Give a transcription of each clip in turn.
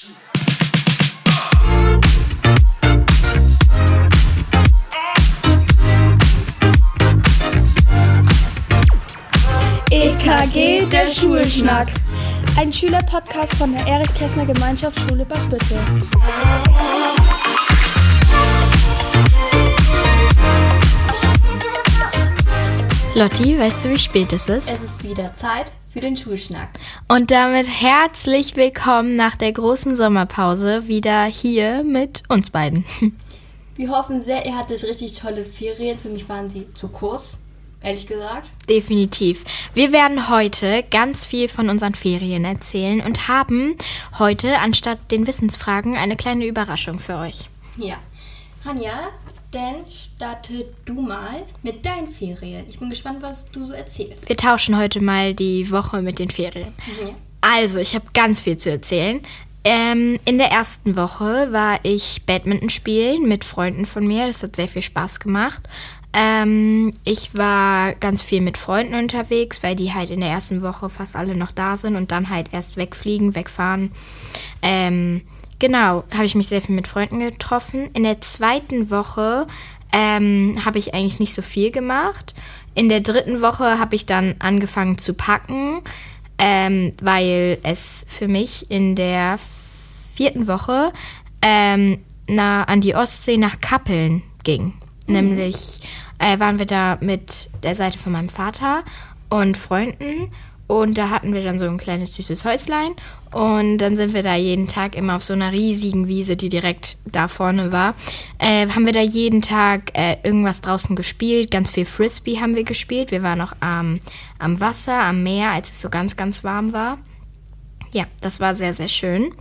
EKG, der Schulschnack. Ein Schülerpodcast von der Erich-Kästner-Gemeinschaftsschule Baspüttel. Lotti, weißt du, wie spät es ist? Es ist wieder Zeit für den Schulschnack. Und damit herzlich willkommen nach der großen Sommerpause wieder hier mit uns beiden. Wir hoffen sehr, ihr hattet richtig tolle Ferien. Für mich waren sie zu kurz, ehrlich gesagt. Definitiv. Wir werden heute ganz viel von unseren Ferien erzählen und haben heute anstatt den Wissensfragen eine kleine Überraschung für euch. Ja. Rania, dann starte du mal mit deinen Ferien. Ich bin gespannt, was du so erzählst. Wir tauschen heute mal die Woche mit den Ferien. Mhm. Also, ich habe ganz viel zu erzählen. In der ersten Woche war ich Badminton spielen mit Freunden von mir. Das hat sehr viel Spaß gemacht. Ich war ganz viel mit Freunden unterwegs, weil die halt in der ersten Woche fast alle noch da sind und dann halt erst wegfahren. Genau, habe ich mich sehr viel mit Freunden getroffen. In der zweiten Woche habe ich eigentlich nicht so viel gemacht. In der dritten Woche habe ich dann angefangen zu packen, weil es für mich in der vierten Woche an die Ostsee nach Kappeln ging. Nämlich waren wir da mit der Seite von meinem Vater und Freunden. Und da hatten wir dann so ein kleines süßes Häuslein. Und dann sind wir da jeden Tag immer auf so einer riesigen Wiese, die direkt da vorne war. Haben wir da jeden Tag irgendwas draußen gespielt. Ganz viel Frisbee haben wir gespielt. Wir waren noch am Wasser, am Meer, als es so ganz, ganz warm war. Ja, das war sehr, sehr schön.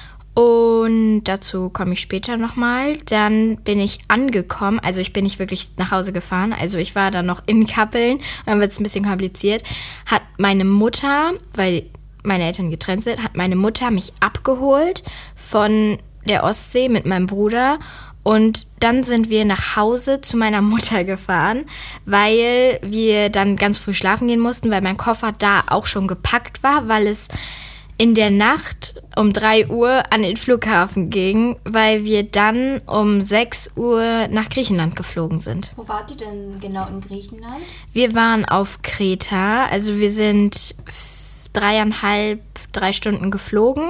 Und dazu komme ich später nochmal. Dann bin ich angekommen, also ich bin nicht wirklich nach Hause gefahren, also ich war dann noch in Kappeln, dann wird es ein bisschen kompliziert, hat meine Mutter, weil meine Eltern getrennt sind, hat meine Mutter mich abgeholt von der Ostsee mit meinem Bruder und dann sind wir nach Hause zu meiner Mutter gefahren, weil wir dann ganz früh schlafen gehen mussten, weil mein Koffer da auch schon gepackt war, weil es in der Nacht um 3 Uhr an den Flughafen ging, weil wir dann um 6 Uhr nach Griechenland geflogen sind. Wo wart ihr denn genau in Griechenland? Wir waren auf Kreta, also wir sind 3,5, 3 Stunden geflogen.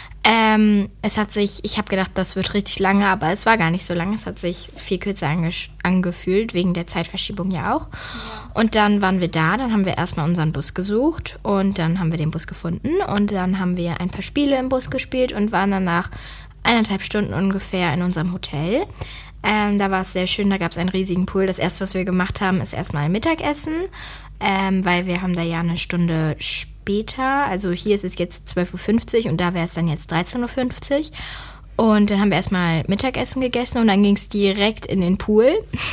Ich habe gedacht, das wird richtig lange, aber es war gar nicht so lange. Es hat sich viel kürzer angefühlt, wegen der Zeitverschiebung ja auch. Ja. Und dann waren wir da, dann haben wir erstmal unseren Bus gesucht und dann haben wir den Bus gefunden und dann haben wir ein paar Spiele im Bus gespielt und waren dann nach 1,5 Stunden ungefähr in unserem Hotel. Da war es sehr schön, da gab es einen riesigen Pool. Das erste, was wir gemacht haben, ist erstmal Mittagessen, weil wir haben da ja eine Stunde später, also hier ist es jetzt 12.50 Uhr und da wäre es dann jetzt 13.50 Uhr. Und dann haben wir erstmal Mittagessen gegessen und dann ging es direkt in den Pool.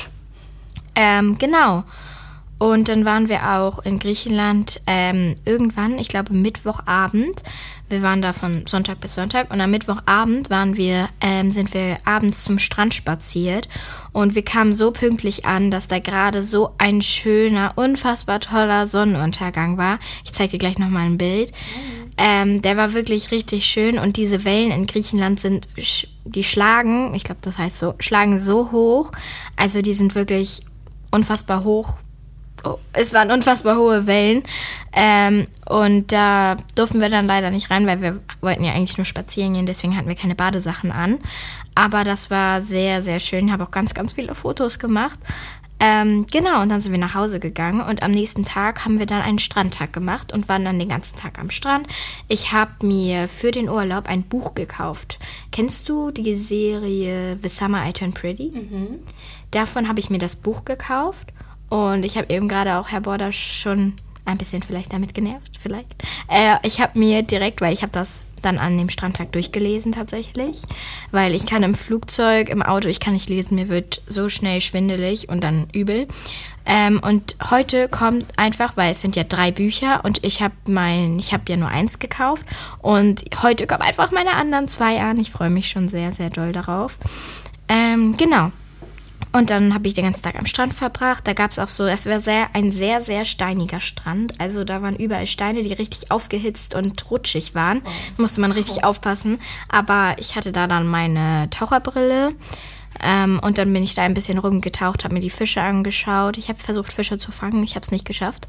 Genau. Und dann waren wir auch in Griechenland irgendwann, ich glaube Mittwochabend. Wir waren da von Sonntag bis Sonntag und am Mittwochabend sind wir abends zum Strand spaziert und wir kamen so pünktlich an, dass da gerade so ein schöner, unfassbar toller Sonnenuntergang war. Ich zeige dir gleich nochmal ein Bild. Der war wirklich richtig schön und diese Wellen in Griechenland die schlagen, ich glaube das heißt so, schlagen so hoch. Also die sind wirklich unfassbar hoch. Es waren unfassbar hohe Wellen und da durften wir dann leider nicht rein, weil wir wollten ja eigentlich nur spazieren gehen, deswegen hatten wir keine Badesachen an. Aber das war sehr, sehr schön. Ich habe auch ganz, ganz viele Fotos gemacht. Genau, und dann sind wir nach Hause gegangen und am nächsten Tag haben wir dann einen Strandtag gemacht und waren dann den ganzen Tag am Strand. Ich habe mir für den Urlaub ein Buch gekauft. Kennst du die Serie The Summer I Turned Pretty? Mhm. Davon habe ich mir das Buch gekauft. Und ich habe eben gerade auch Herr Border schon ein bisschen vielleicht damit genervt, ich habe mir direkt, weil ich habe das dann an dem Strandtag durchgelesen tatsächlich, weil ich kann im Flugzeug, im Auto, ich kann nicht lesen, mir wird so schnell schwindelig und dann übel. Und heute kommt einfach, weil es sind ja 3 Bücher und ich habe ja nur 1 gekauft und heute kommen einfach meine anderen 2 an. Ich freue mich schon sehr, sehr doll darauf. Genau. Und dann habe ich den ganzen Tag am Strand verbracht. Da gab es auch so, es war ein sehr, sehr steiniger Strand. Also da waren überall Steine, die richtig aufgehitzt und rutschig waren. Da musste man richtig aufpassen. Aber ich hatte da dann meine Taucherbrille. Und dann bin ich da ein bisschen rumgetaucht, habe mir die Fische angeschaut. Ich habe versucht, Fische zu fangen. Ich habe es nicht geschafft.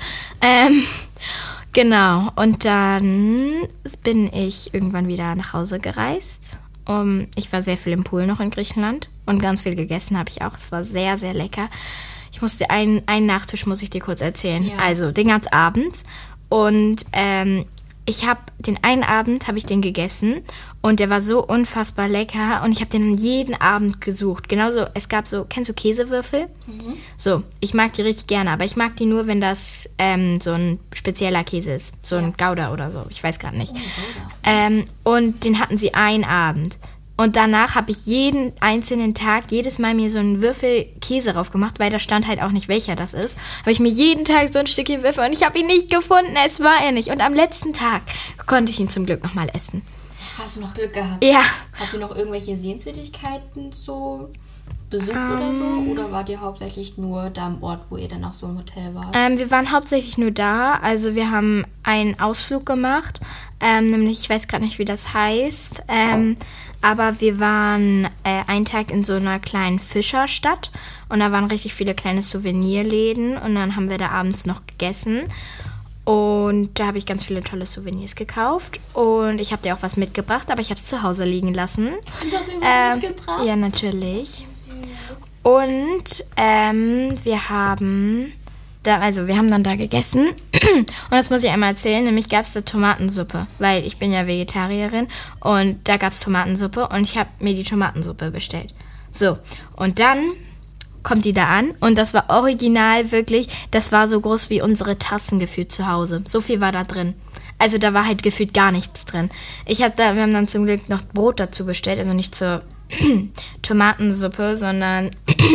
Genau. Und dann bin ich irgendwann wieder nach Hause gereist. Ich war sehr viel im Pool noch in Griechenland und ganz viel gegessen habe ich auch. Es war sehr, sehr lecker. Ich musste einen Nachtisch muss ich dir kurz erzählen. Ja. Also den ganzen Abend. Und ich habe den einen Abend habe ich den gegessen und der war so unfassbar lecker und ich habe den jeden Abend gesucht. Genauso, es gab so, kennst du Käsewürfel? Mhm. So, ich mag die richtig gerne, aber ich mag die nur, wenn das so ein spezieller Käse ist. So ein Gouda oder so, ich weiß gerade nicht. Und den hatten sie einen Abend. Und danach habe ich jeden einzelnen Tag, jedes Mal mir so einen Würfel Käse drauf gemacht, weil da stand halt auch nicht, welcher das ist. Habe ich mir jeden Tag so ein Stückchen Würfel und ich habe ihn nicht gefunden, es war er nicht. Und am letzten Tag konnte ich ihn zum Glück nochmal essen. Hast du noch Glück gehabt? Ja. Hast du noch irgendwelche Sehenswürdigkeiten so besucht oder so? Oder wart ihr hauptsächlich nur da am Ort, wo ihr dann auch so im Hotel wart? Wir waren hauptsächlich nur da. Also wir haben einen Ausflug gemacht. Nämlich, ich weiß gerade nicht, wie das heißt. Aber wir waren einen Tag in so einer kleinen Fischerstadt. Und da waren richtig viele kleine Souvenirläden. Und dann haben wir da abends noch gegessen. Und da habe ich ganz viele tolle Souvenirs gekauft. Und ich habe dir auch was mitgebracht, aber ich habe es zu Hause liegen lassen. Du hast mir was mitgebracht? Ja, natürlich. Und wir haben dann da gegessen. Und das muss ich einmal erzählen, nämlich gab es da Tomatensuppe, weil ich bin ja Vegetarierin und da gab es Tomatensuppe und ich habe mir die Tomatensuppe bestellt. So, und dann kommt die da an und das war original wirklich, das war so groß wie unsere Tassen gefühlt zu Hause. So viel war da drin. Also da war halt gefühlt gar nichts drin. Wir haben dann zum Glück noch Brot dazu bestellt, also nicht zur Tomatensuppe, sondern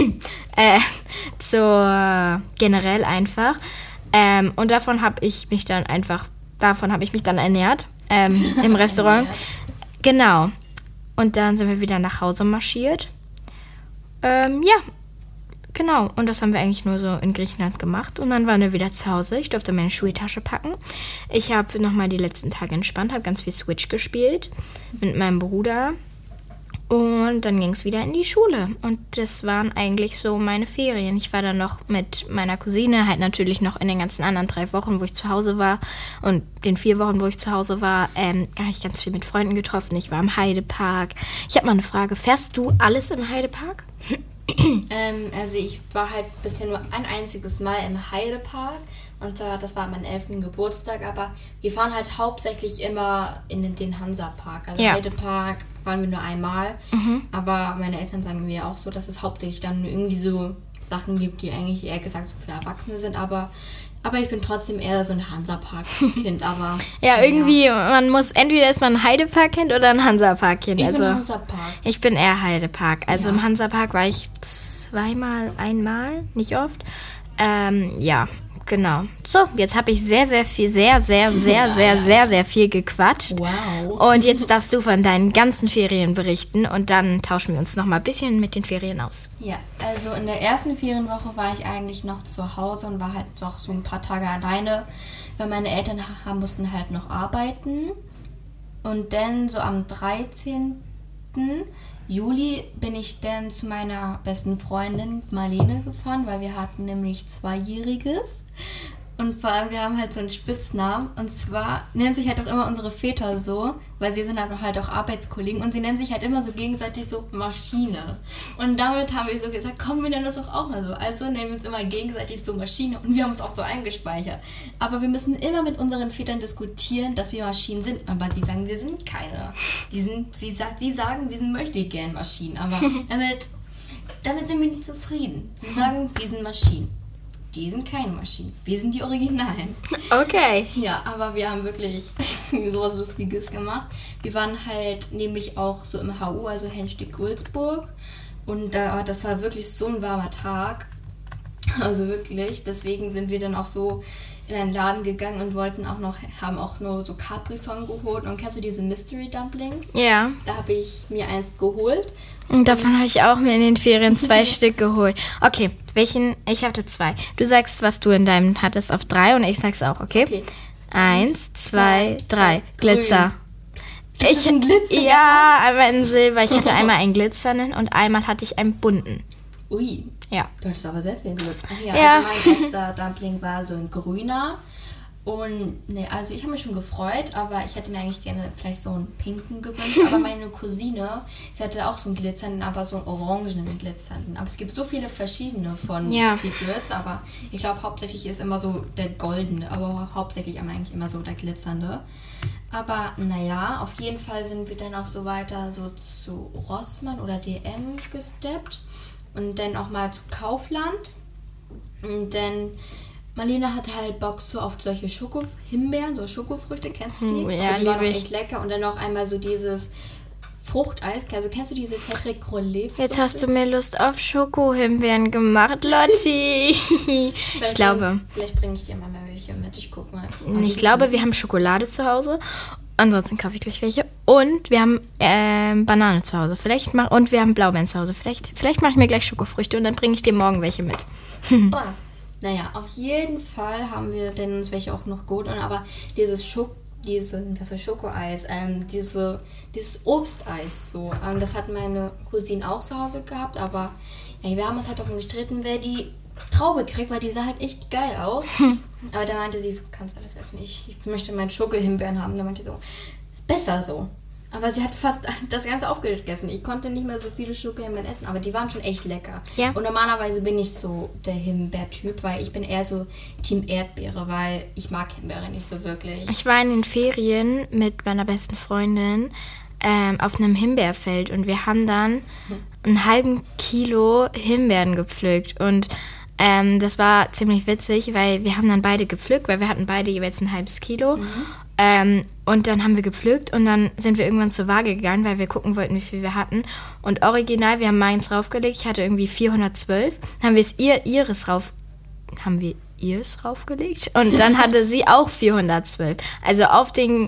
zur generell einfach. Und davon habe ich mich dann ernährt im Restaurant. Genau. Und dann sind wir wieder nach Hause marschiert. Ja, genau. Und das haben wir eigentlich nur so in Griechenland gemacht. Und dann waren wir wieder zu Hause. Ich durfte meine Schultasche packen. Ich habe nochmal die letzten Tage entspannt, habe ganz viel Switch gespielt mit meinem Bruder. Und dann ging es wieder in die Schule. Und das waren eigentlich so meine Ferien. Ich war dann noch mit meiner Cousine, halt natürlich noch in den ganzen anderen 3 Wochen, wo ich zu Hause war. Und den 4 Wochen, wo ich zu Hause war, habe ich ganz viel mit Freunden getroffen. Ich war im Heidepark. Ich habe mal eine Frage. Fährst du alles im Heidepark? Also ich war halt bisher nur ein einziges Mal im Heidepark. Und das war mein 11. Geburtstag, aber wir fahren halt hauptsächlich immer in den Hansapark. Also Heidepark waren wir nur einmal, aber meine Eltern sagen mir auch so, dass es hauptsächlich dann irgendwie so Sachen gibt, die eigentlich eher gesagt so für Erwachsene sind, aber ich bin trotzdem eher so ein Hansapark-Kind, aber... irgendwie, man muss, entweder ist man ein Heidepark-Kind oder ein Hansapark-Kind. Ich bin Hansapark. Ich bin eher Heidepark. Also im Hansapark war ich einmal, nicht oft. Ja, genau. So, jetzt habe ich sehr, sehr viel, sehr viel gequatscht. Wow. Und jetzt darfst du von deinen ganzen Ferien berichten und dann tauschen wir uns noch mal ein bisschen mit den Ferien aus. Ja, also in der ersten Ferienwoche war ich eigentlich noch zu Hause und war halt doch so ein paar Tage alleine, weil meine Eltern mussten halt noch arbeiten. Und dann so am 13. Juli bin ich dann zu meiner besten Freundin Marlene gefahren, weil wir hatten nämlich 2-Jähriges. Und vor allem, wir haben halt so einen Spitznamen. Und zwar nennen sich halt auch immer unsere Väter so, weil sie sind halt auch Arbeitskollegen. Und sie nennen sich halt immer so gegenseitig so Maschine. Und damit haben wir so gesagt, komm, wir nennen das doch auch mal so. Also nennen wir uns immer gegenseitig so Maschine. Und wir haben uns auch so eingespeichert. Aber wir müssen immer mit unseren Vätern diskutieren, dass wir Maschinen sind. Aber sie sagen, wir sind keine. Sie sagen, wir sind möchtegern Maschinen. Aber damit sind wir nicht zufrieden. Wir sagen, wir sind Maschinen. Die sind keine Maschinen. Wir sind die Originalen. Okay. Ja, aber wir haben wirklich sowas Lustiges gemacht. Wir waren halt nämlich auch so im HU, also Henstedt-Gulsburg. Und das war wirklich so ein warmer Tag. Also wirklich. Deswegen sind wir dann auch so in einen Laden gegangen und haben auch nur so Capri-Sonne geholt. Und kennst du diese Mystery Dumplings? Ja. Da habe ich mir eins geholt. Und davon habe ich auch mir in den Ferien 2 Stück geholt. Okay, welchen? Ich hatte 2. Du sagst, was du in deinem hattest auf 3 und ich sag's auch, okay? 1, 2, 3. Glitzer. Das ist ein Glitzer? Ja, einmal in Silber. Ich hatte einmal einen glitzernden und einmal hatte ich einen bunten. Ui. Ja. Du hattest aber sehr viel Glück. Ach ja, Ja. also mein erster Dumpling war so ein grüner. Und ne, also ich habe mich schon gefreut, aber ich hätte mir eigentlich gerne vielleicht so einen pinken gewünscht. Aber meine Cousine, sie hatte auch so einen glitzernden, aber so einen orangenen glitzernden. Aber es gibt so viele verschiedene von Secrets, aber ich glaube hauptsächlich ist immer so der goldene, aber hauptsächlich eigentlich immer so der glitzernde. Aber naja, auf jeden Fall sind wir dann auch so weiter so zu Rossmann oder DM gesteppt und dann auch mal zu Kaufland. Und dann Marlene hatte halt Bock so auf solche Himbeeren, so Schokofrüchte, kennst du die? Ja, aber die waren auch lieb ich. echt lecker. Und dann noch einmal so dieses Fruchteis, also kennst du diese Cedric Rollet? Jetzt hast du mir Lust auf Schokohimbeeren gemacht, Lotti. Ich glaube. Vielleicht bringe ich dir mal welche mit, ich guck mal. Ich glaube, wir haben Schokolade zu Hause. Ansonsten kaufe ich gleich welche. Und wir haben Banane zu Hause. Und wir haben Blaubeeren zu Hause. Vielleicht mache ich mir gleich Schokofrüchte und dann bringe ich dir morgen welche mit. Super. Naja, auf jeden Fall haben wir denn uns welche auch noch geholt. Aber dieses Schokoeis, dieses Obsteis so, das hat meine Cousine auch zu Hause gehabt. Aber ja, wir haben uns halt davon gestritten, wer die Traube kriegt, weil die sah halt echt geil aus. Aber da meinte sie so, kannst du alles essen. Ich möchte meinen Schokohimbeeren haben. Da meinte sie so, ist besser so. Aber sie hat fast das Ganze aufgegessen. Ich konnte nicht mehr so viele Schokohimbeeren essen, aber die waren schon echt lecker. Ja. Und normalerweise bin ich so der Himbeertyp, weil ich bin eher so Team Erdbeere, weil ich mag Himbeere nicht so wirklich. Ich war in den Ferien mit meiner besten Freundin auf einem Himbeerfeld und wir haben dann einen halben Kilo Himbeeren gepflückt und das war ziemlich witzig, weil wir haben dann beide gepflückt, weil wir hatten beide jeweils ein halbes Kilo. Und dann haben wir gepflückt und dann sind wir irgendwann zur Waage gegangen, weil wir gucken wollten, wie viel wir hatten. Und original, wir haben meins raufgelegt, ich hatte irgendwie 412. Dann haben wir ihrs raufgelegt und dann hatte sie auch 412. Also auf die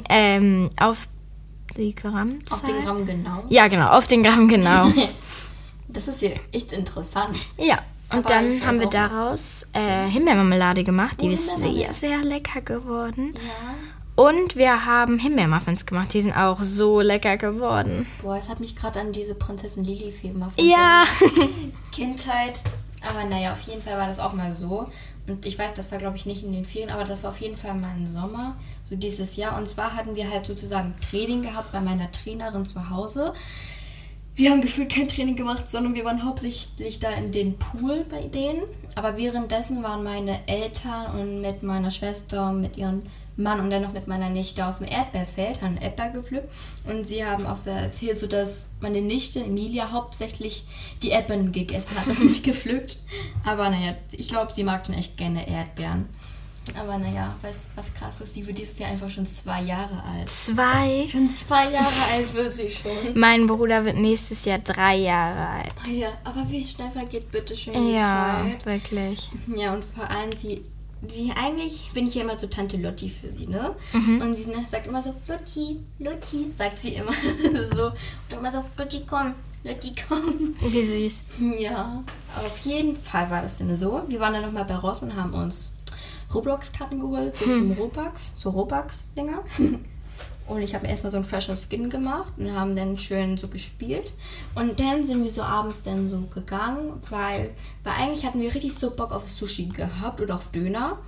Grammzahl. Auf den Gramm genau. Ja, genau, auf den Gramm genau. Das ist hier echt interessant. Ja. Und Aber dann ich haben weiß wir auch daraus Himbeermarmelade gemacht. Die ist Himbeermarmelade. sehr, sehr lecker geworden. Ja. Und wir haben Himbeermuffins gemacht. Die sind auch so lecker geworden. Boah, es hat mich gerade an diese Prinzessin Lilifee Ja. Kindheit. Aber naja, auf jeden Fall war das auch mal so. Und ich weiß, das war glaube ich nicht in den Ferien, aber das war auf jeden Fall mal im Sommer, so dieses Jahr. Und zwar hatten wir halt sozusagen Training gehabt bei meiner Trainerin zu Hause. Wir haben gefühlt kein Training gemacht, sondern wir waren hauptsächlich da in den Pool bei denen. Aber währenddessen waren meine Eltern und mit meiner Schwester, mit ihrem Mann und dann noch mit meiner Nichte auf dem Erdbeerfeld, haben Erdbeer gepflückt. Und sie haben auch so erzählt, so dass meine Nichte Emilia hauptsächlich die Erdbeeren gegessen hat und nicht gepflückt. Aber naja, ich glaube, sie mag schon echt gerne Erdbeeren. Aber naja, weißt du, was krass ist? Sie wird dieses Jahr einfach schon 2 Jahre alt. 2? Schon 2 Jahre alt wird sie schon. Mein Bruder wird nächstes Jahr 3 Jahre alt. Ja, aber wie schnell vergeht bitte schön die Ja, Zeit. wirklich. Ja, und vor allem sie eigentlich bin ich ja immer so Tante Lotti für sie, ne? Und sie sagt immer so, Lotti, sagt sie immer so. Und immer so, Lotti, komm. Wie süß. Ja, aber auf jeden Fall war das denn so. Wir waren dann nochmal bei Ross und haben uns Roblox-Karten geholt, so zur Robux-Dinger. Und ich habe erstmal so einen freshen Skin gemacht und haben dann schön so gespielt. Und dann sind wir so abends dann so gegangen, weil eigentlich hatten wir richtig so Bock auf Sushi gehabt oder auf Döner.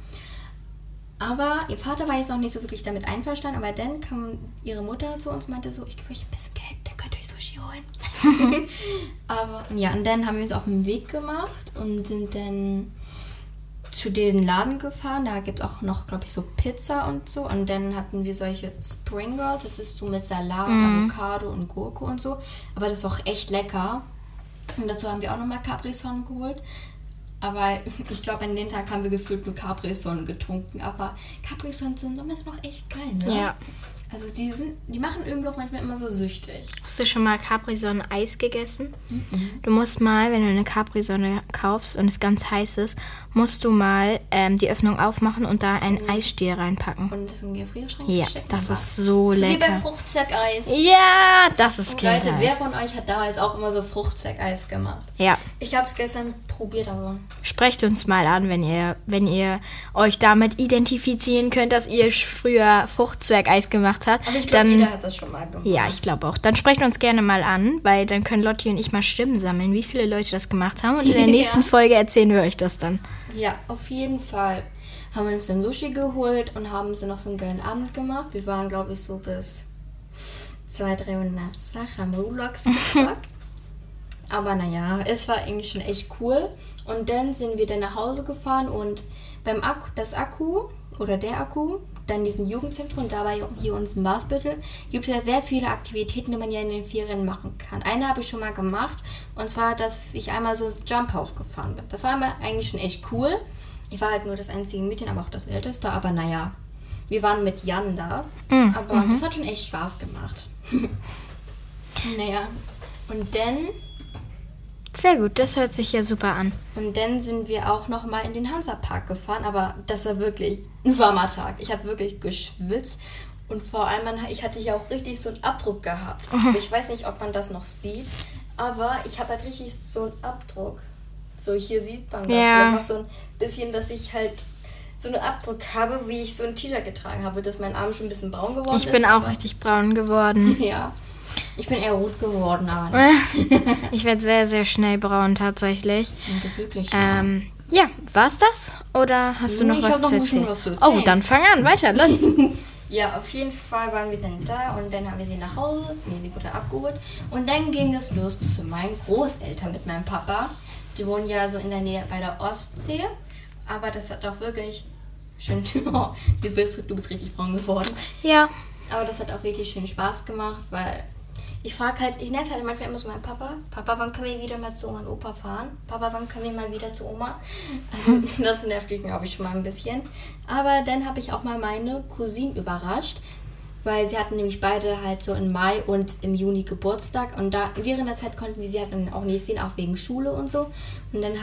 Aber ihr Vater war jetzt noch nicht so wirklich damit einverstanden, aber dann kam ihre Mutter zu uns und meinte so, ich gebe euch ein bisschen Geld, dann könnt ihr euch Sushi holen. Aber ja, und dann haben wir uns auf den Weg gemacht und sind dann zu den Laden gefahren. Da gibt es auch noch, glaube ich, so Pizza und so. Und dann hatten wir solche Spring Rolls. Das ist so mit Salat, Avocado und Gurke und so. Aber das war auch echt lecker. Und dazu haben wir auch nochmal Capri-Sonne geholt. Aber ich glaube, an den Tag haben wir gefühlt nur Capri-Sonne getrunken. Aber Capri-Sonne zum Sommer ist noch echt geil, ne? Ja. Also die machen irgendwie auch manchmal immer so süchtig. Hast du schon mal Capri-Sonne-Eis gegessen? Du musst mal, wenn du eine Capri-Sonne kaufst und es ganz heiß ist, musst du mal die Öffnung aufmachen und da einen Eisstiel reinpacken. Und das im Gefrierschrank Ja, stecken. das ist so wie lecker. beim Fruchtzwergeis. Ja, das ist Und Leute, Kindheit. wer von euch hat damals auch immer so Fruchtzwergeis gemacht? Ja, Ich habe es gestern probiert, aber... sprecht uns mal an, wenn ihr euch damit identifizieren könnt, dass ihr früher Fruchtzwergeis gemacht habt. Aber ich glaube, Dann, jeder hat das schon mal gemacht. ja, ich glaube auch. Dann sprecht uns gerne mal an, weil dann können Lotti und ich mal Stimmen sammeln, wie viele Leute das gemacht haben. Und in der nächsten Folge erzählen wir euch das dann. Ja, auf jeden Fall haben wir uns dann Sushi geholt und haben so noch so einen geilen Abend gemacht. Wir waren, glaube ich, so bis 2-3 Uhr nachts wach, haben Roblox gezockt. Aber naja, es war eigentlich schon echt cool. Und dann sind wir dann nach Hause gefahren und beim Akku, der Akku, dann diesen Jugendzentrum, dabei hier uns in Basbüttel, gibt es ja sehr viele Aktivitäten, die man ja in den Ferien machen kann. Eine habe ich schon mal gemacht, und zwar, dass ich einmal so ins Jump House gefahren bin. Das war immer eigentlich schon echt cool. Ich war halt nur das einzige Mädchen, aber auch das Älteste, aber naja, wir waren mit Jan da, aber das hat schon echt Spaß gemacht. Naja, und dann Sehr gut, das hört sich ja super an. sind wir auch noch mal in den Hansapark gefahren, aber das war wirklich ein warmer Tag. Ich habe wirklich geschwitzt und vor allem, ich hatte hier auch richtig so einen Abdruck gehabt. Also ich weiß nicht, ob man das noch sieht, aber ich habe halt richtig so einen Abdruck. So, hier sieht man das vielleicht noch so ein bisschen, dass ich halt so einen Abdruck habe, wie ich so ein T-Shirt getragen habe, dass mein Arm schon ein bisschen braun geworden ist. Ich bin auch richtig braun geworden. Ja, ich bin eher rot geworden, aber Ich werde sehr, sehr schnell braun tatsächlich. wirklich. Ja, war's das? Oder hast du noch Ich was hab noch zu ein bisschen erzählen? was zu Oh, erzählen. dann fang an, weiter, los. Ja, auf jeden Fall waren wir dann da und dann haben wir sie nach Hause. Nee, sie wurde abgeholt. Und dann ging es los zu meinen Großeltern mit meinem Papa. Die wohnen ja so in der Nähe bei der Ostsee. Aber das hat auch wirklich schön... Oh, du bist richtig braun geworden. Ja, Aber das hat auch richtig schön Spaß gemacht, weil ich nerv halt manchmal immer so meinen Papa. Papa, wann können wir wieder mal zu Oma und Opa fahren? Papa, wann können wir mal wieder zu Oma? Also das nervt mich, glaube ich, schon mal ein bisschen. Aber dann habe ich auch mal meine Cousine überrascht, weil sie hatten nämlich beide halt so im Mai und im Juni Geburtstag. Und da während der Zeit konnten wir sie halt dann auch nicht sehen, auch wegen Schule und so. Und dann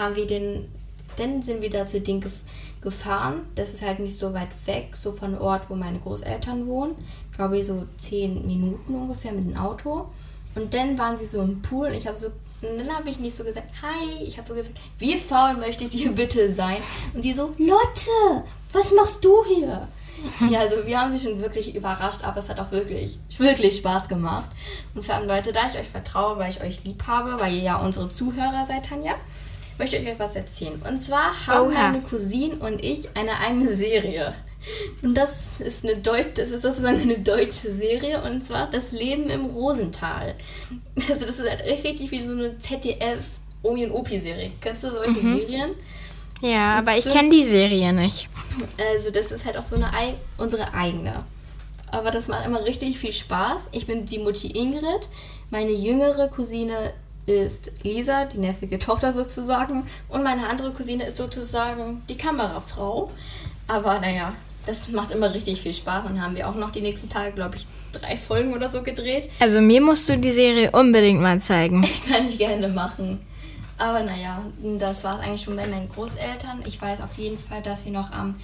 sind wir da zu denen gefahren. Das ist halt nicht so weit weg, so von Ort, wo meine Großeltern wohnen. Ich glaube, so 10 Minuten ungefähr mit dem Auto. Und dann waren sie so im Pool und dann habe ich nicht so gesagt, hi, ich habe so gesagt, wie faul möchtet ihr bitte sein? Und sie so, Lotte, was machst du hier? Ja, also wir haben sie schon wirklich überrascht, aber es hat auch wirklich, wirklich Spaß gemacht. Und vor allem, Leute, da ich euch vertraue, weil ich euch lieb habe, weil ihr ja unsere Zuhörer seid, Tanja, möchte ich euch was erzählen. Und zwar haben meine Cousine und ich eine eigene Serie. Und das ist sozusagen eine deutsche Serie, und zwar Das Leben im Rosental. Also das ist halt richtig wie so eine ZDF Omi und Opi-Serie. Kennst du solche Serien? ja, aber ich kenne die Serie nicht. Also das ist halt auch so unsere eigene. Aber das macht immer richtig viel Spaß. Ich bin die Mutti Ingrid. Meine jüngere Cousine ist Lisa, die nervige Tochter sozusagen. Und meine andere Cousine ist sozusagen die Kamerafrau. Aber naja, das macht immer richtig viel Spaß. Und haben wir auch noch die nächsten Tage, glaube ich, 3 Folgen oder so gedreht. Also mir musst du die Serie unbedingt mal zeigen. Kann ich gerne machen. Aber naja, das war es eigentlich schon bei meinen Großeltern. Ich weiß auf jeden Fall, dass wir noch am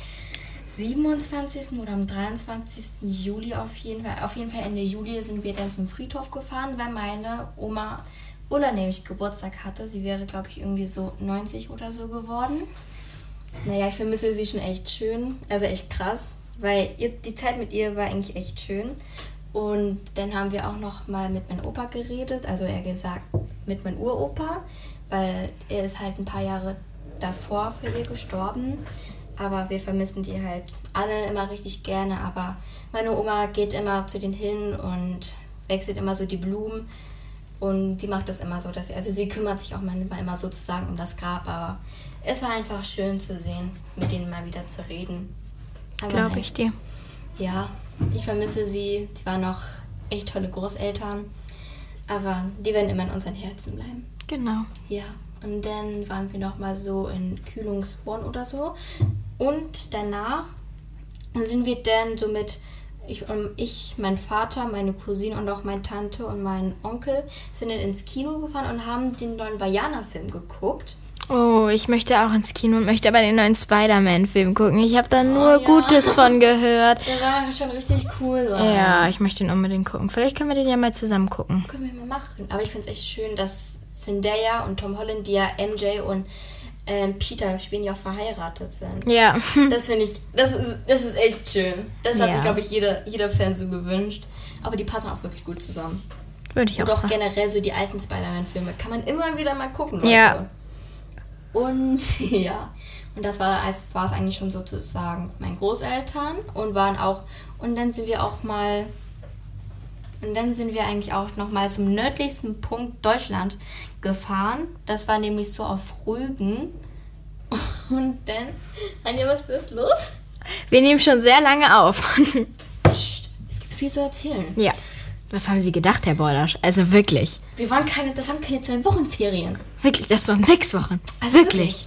27. oder am 23. Juli auf jeden Fall Ende Juli sind wir dann zum Friedhof gefahren, weil meine Oma Ulla nämlich Geburtstag hatte. Sie wäre, glaube ich, irgendwie so 90 oder so geworden. Naja, ich vermisse sie schon echt schön, also echt krass, weil die Zeit mit ihr war eigentlich echt schön. Und dann haben wir auch noch mal mit meinem Opa geredet, also eher gesagt mit meinem Uropa, weil er ist halt ein paar Jahre davor für ihr gestorben. Aber wir vermissen die halt alle immer richtig gerne. Aber meine Oma geht immer zu denen hin und wechselt immer so die Blumen. Und die macht das immer so, dass sie kümmert sich auch manchmal immer sozusagen um das Grab. Aber es war einfach schön zu sehen, mit denen mal wieder zu reden. Glaube ich dir. Ja, ich vermisse sie. Die waren noch echt tolle Großeltern. Aber die werden immer in unseren Herzen bleiben. Genau. Ja, und dann waren wir noch mal so in Kühlungsborn oder so. Und danach sind wir dann so mit mein Vater, meine Cousine und auch meine Tante und mein Onkel sind dann ins Kino gefahren und haben den neuen Vajana-Film geguckt. Oh, ich möchte auch ins Kino und möchte aber den neuen Spider-Man-Film gucken. Ich habe da nur Gutes von gehört. Der war schon richtig cool. Ja, ich möchte ihn unbedingt gucken. Vielleicht können wir den ja mal zusammen gucken. Können wir mal machen. Aber ich finde es echt schön, dass Zendaya und Tom Holland, die ja MJ und Peter spielen, ja auch verheiratet sind. Ja. Das finde ich, das ist echt schön. Das hat sich, glaube ich, jeder Fan so gewünscht. Aber die passen auch wirklich gut zusammen. Würde ich auch sagen. Und auch generell so die alten Spider-Man-Filme. Kann man immer wieder mal gucken, Leute. Ja. Und und das war es eigentlich schon sozusagen meinen Großeltern und dann sind wir eigentlich auch noch mal zum nördlichsten Punkt Deutschland gefahren. Das war nämlich so auf Rügen. Und dann, Anja, was ist los? Wir nehmen schon sehr lange auf. Psst, es gibt viel zu erzählen. Ja. Was haben Sie gedacht, Herr Bordasch? Also wirklich. Das waren keine 2 Wochen Ferien. Wirklich, das waren 6 Wochen. Also wirklich.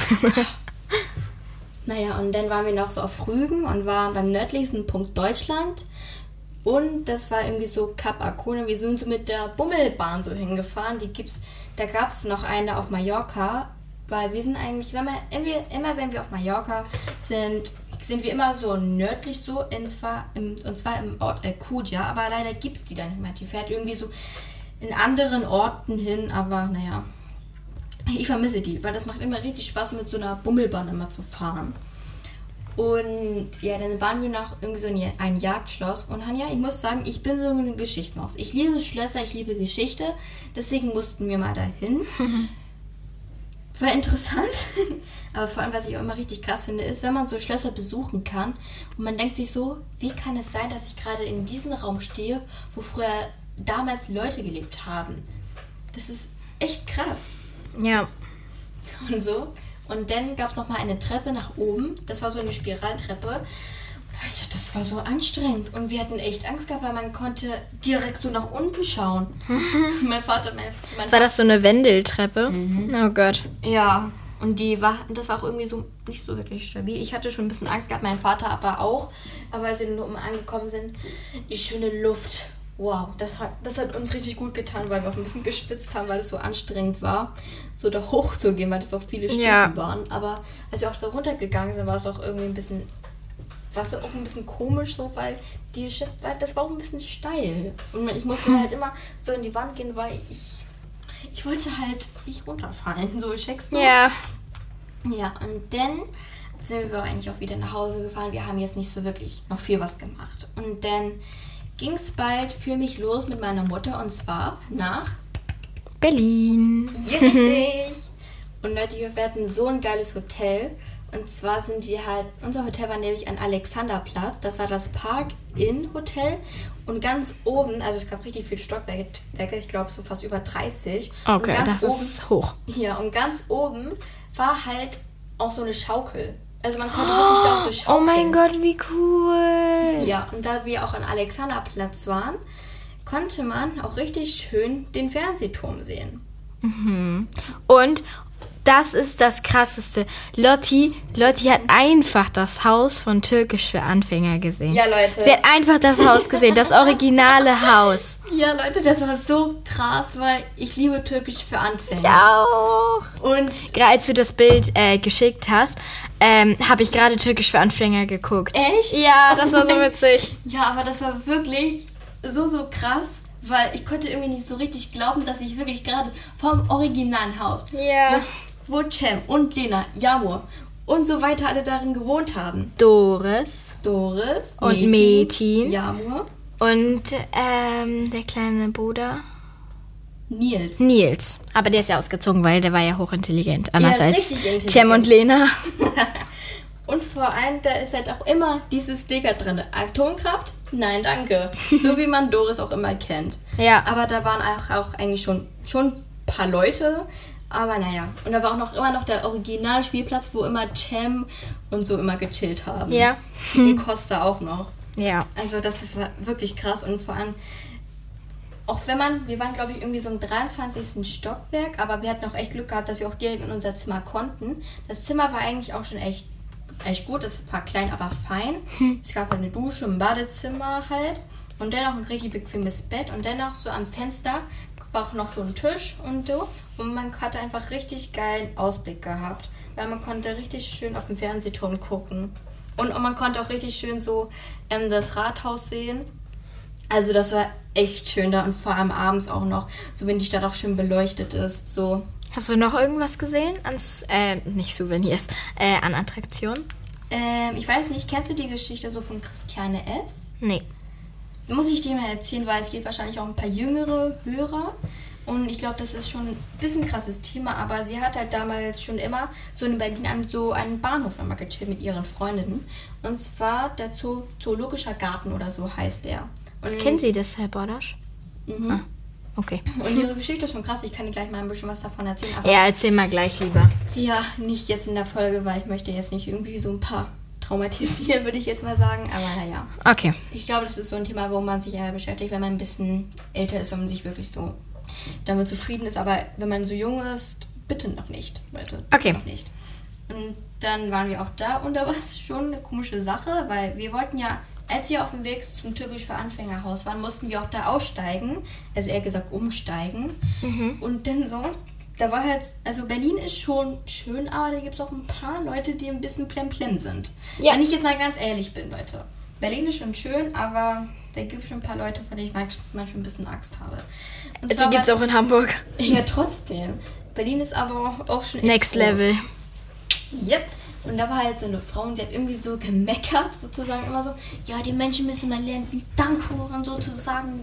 Naja, und dann waren wir noch so auf Rügen und waren beim nördlichsten Punkt Deutschland. Und das war irgendwie so Kap Arkona. Wir sind so mit der Bummelbahn so hingefahren. Da gab es noch eine auf Mallorca. Weil wir sind eigentlich, wenn wir auf Mallorca sind wir immer so nördlich so, und zwar im Ort Kuja, aber leider gibt es die da nicht mehr. Die fährt irgendwie so in anderen Orten hin, aber naja, ich vermisse die, weil das macht immer richtig Spaß, mit so einer Bummelbahn immer zu fahren. Und ja, dann waren wir noch irgendwie so in ein Jagdschloss. Und Hanja, ich muss sagen, ich bin so eine Geschichtenmaus. Ich liebe Schlösser, ich liebe Geschichte, deswegen mussten wir mal dahin. War interessant, aber vor allem, was ich auch immer richtig krass finde, ist, wenn man so Schlösser besuchen kann und man denkt sich so, wie kann es sein, dass ich gerade in diesem Raum stehe, wo früher damals Leute gelebt haben. Das ist echt krass. Ja. Und so. Und dann gab es nochmal eine Treppe nach oben. Das war so eine Spiraltreppe. Also, das war so anstrengend. Und wir hatten echt Angst gehabt, weil man konnte direkt so nach unten schauen. Mein Vater. War das so eine Wendeltreppe? Oh Gott. Ja. Und das war auch irgendwie so nicht so wirklich stabil. Ich hatte schon ein bisschen Angst gehabt, mein Vater aber auch. Aber als wir nur oben angekommen sind, die schöne Luft. Wow, das hat uns richtig gut getan, weil wir auch ein bisschen geschwitzt haben, weil es so anstrengend war, so da hoch zu gehen, weil das auch viele Stufen waren. Aber als wir auch so runtergegangen sind, war es auch irgendwie ein bisschen komisch so, weil das war auch ein bisschen steil. Und ich musste halt immer so in die Wand gehen, weil ich wollte halt nicht runterfallen. So, checkst du? Ja. Ja, und dann sind wir eigentlich auch wieder nach Hause gefahren. Wir haben jetzt nicht so wirklich noch viel was gemacht. Und dann ging es bald für mich los mit meiner Mutter und zwar nach Berlin. Ja, richtig. Und Leute, wir hatten so ein geiles Hotel. Und zwar unser Hotel war nämlich am Alexanderplatz. Das war das Park-In-Hotel. Und ganz oben, also es gab richtig viele Stockwerke, ich glaube so fast über 30. Okay, das ist hoch. Ja, und ganz oben war halt auch so eine Schaukel. Also man konnte wirklich da auch so schaukeln. Oh mein Gott, wie cool. Ja, und da wir auch am Alexanderplatz waren, konnte man auch richtig schön den Fernsehturm sehen. Mhm. Und das ist das Krasseste. Lotti hat einfach das Haus von Türkisch für Anfänger gesehen. Ja, Leute. Sie hat einfach das Haus gesehen, das originale Haus. Ja, Leute, das war so krass, weil ich liebe Türkisch für Anfänger. Ich auch. Und gerade als du das Bild geschickt hast, habe ich gerade Türkisch für Anfänger geguckt. echt? Ja, das war so witzig. Ja, aber das war wirklich so krass, weil ich konnte irgendwie nicht so richtig glauben, dass ich wirklich gerade vom originalen Haus, Ja. wo Cem und Lena, Jamur und so weiter alle darin gewohnt haben. Doris und Metin Jamur, und der kleine Bruder Nils. Aber der ist ja ausgezogen, weil der war ja hochintelligent. Anders als richtig intelligent. Cem und Lena. Und vor allem, da ist halt auch immer dieses Sticker drin. Atomkraft? Nein, danke. So wie man Doris auch immer kennt. Ja. Aber da waren auch eigentlich schon ein paar Leute. Aber naja. Und da war auch immer noch der Originalspielplatz, wo immer Cem und so immer gechillt haben. Ja. Und Costa auch noch. Ja. Also das war wirklich krass. Und vor allem, auch wir waren glaube ich irgendwie so im 23. Stockwerk, aber wir hatten auch echt Glück gehabt, dass wir auch direkt in unser Zimmer konnten. Das Zimmer war eigentlich auch schon echt echt gut. Es war klein, aber fein. Es gab eine Dusche, ein Badezimmer halt. Und dennoch ein richtig bequemes Bett. Und dennoch so am Fenster war auch noch so ein Tisch und so. Und man hatte einfach richtig geilen Ausblick gehabt. Weil man konnte richtig schön auf den Fernsehturm gucken. Und man konnte auch richtig schön so das Rathaus sehen. Also das war echt schön da. Und vor allem abends auch noch. So wenn die Stadt auch schön beleuchtet ist. So. Hast du noch irgendwas gesehen? Nicht Souvenirs, an Attraktionen? Ich weiß nicht, kennst du die Geschichte so von Christiane F.? Nee. Muss ich dir mal erzählen, weil es geht wahrscheinlich auch ein paar jüngere Hörer. Und ich glaube, das ist schon ein bisschen ein krasses Thema. Aber sie hat halt damals schon immer so in Berlin an so einem Bahnhof immer gechillt mit ihren Freundinnen. Und zwar der Zoologischer Garten oder so heißt der. Und Kennen Sie das, Herr Bordasch? Mhm. Ah, okay. Und ihre Geschichte ist schon krass. Ich kann dir gleich mal ein bisschen was davon erzählen. Aber Ja, erzähl mal gleich lieber. ja, nicht jetzt in der Folge, weil ich möchte jetzt nicht irgendwie so ein paar traumatisieren, würde ich jetzt mal sagen. Aber naja. Okay. Ich glaube, das ist so ein Thema, wo man sich eher beschäftigt, wenn man ein bisschen älter ist und man sich wirklich so damit zufrieden ist. Aber wenn man so jung ist, bitte noch nicht, Leute. Okay. Noch nicht. Und dann waren wir auch da und da war es schon eine komische Sache, weil wir wollten ja, als wir auf dem Weg zum Türkisch für Anfängerhaus waren, mussten wir auch da aussteigen. Also eher gesagt umsteigen. Und dann so, da war halt, also Berlin ist schon schön, aber da gibt es auch ein paar Leute, die ein bisschen plemplem sind. Ja. Wenn ich jetzt mal ganz ehrlich bin, Leute. Berlin ist schon schön, aber da gibt es schon ein paar Leute, von denen ich manchmal ein bisschen Angst habe. Und Die gibt's auch in Hamburg. Ja, trotzdem. Berlin ist aber auch schon echt Next groß. Level. Yep. Und da war halt so eine Frau und die hat irgendwie so gemeckert, sozusagen immer so, ja, die Menschen müssen mal lernen, die Dankhuren sozusagen,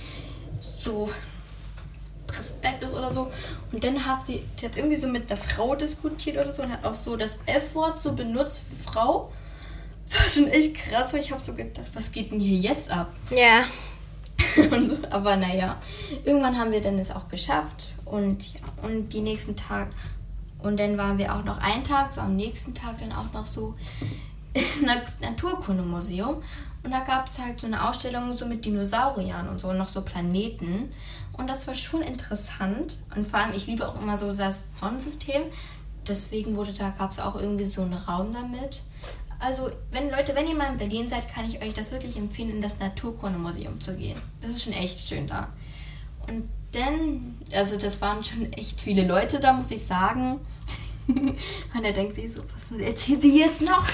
so respektlos oder so. Und dann hat sie hat irgendwie so mit einer Frau diskutiert oder so und hat auch so das F-Wort so benutzt, Frau. War schon echt krass, weil ich habe so gedacht, was geht denn hier jetzt ab? Ja. Und so, aber naja, irgendwann haben wir dann es auch geschafft und ja, und die nächsten Tag und dann waren wir auch noch einen Tag, so am nächsten Tag dann auch noch so im Naturkundemuseum und da gab es halt so eine Ausstellung so mit Dinosauriern und so und noch so Planeten und das war schon interessant und vor allem, ich liebe auch immer so das Sonnensystem, deswegen gab es auch irgendwie so einen Raum damit. Also, wenn ihr mal in Berlin seid, kann ich euch das wirklich empfehlen, in das Naturkundemuseum zu gehen. Das ist schon echt schön da. Und dann, also das waren schon echt viele Leute da, muss ich sagen. Und da denkt sie so, was erzählt sie jetzt noch?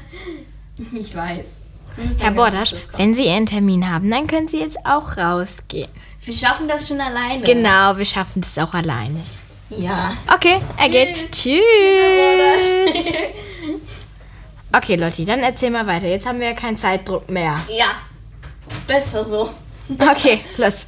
Ich weiß. Herr Bordasch, wenn Sie Ihren Termin haben, dann können Sie jetzt auch rausgehen. Wir schaffen das schon alleine. Genau, wir schaffen das auch alleine. Ja. Okay, er geht. Tschüss. Okay, Lotti, dann erzähl mal weiter. Jetzt haben wir ja keinen Zeitdruck mehr. Ja. Besser so. Okay, los.